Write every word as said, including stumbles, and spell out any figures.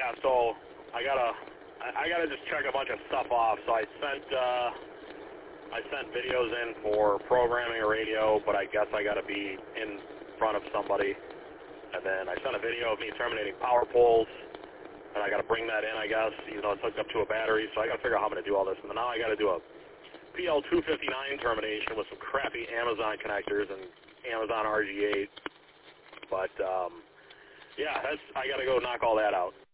yeah, so I gotta, I, I gotta just check a bunch of stuff off. So I sent, uh, I sent videos in for programming a radio, but I guess I gotta be in front of somebody. And then I sent a video of me terminating power poles, and I gotta bring that in, I guess, even though it's hooked up to a battery. So I gotta figure out how I'm gonna do all this. And then now I gotta do a P L two fifty-nine termination with some crappy Amazon connectors and Amazon R G eight. But, um, yeah, that's, I gotta go knock all that out.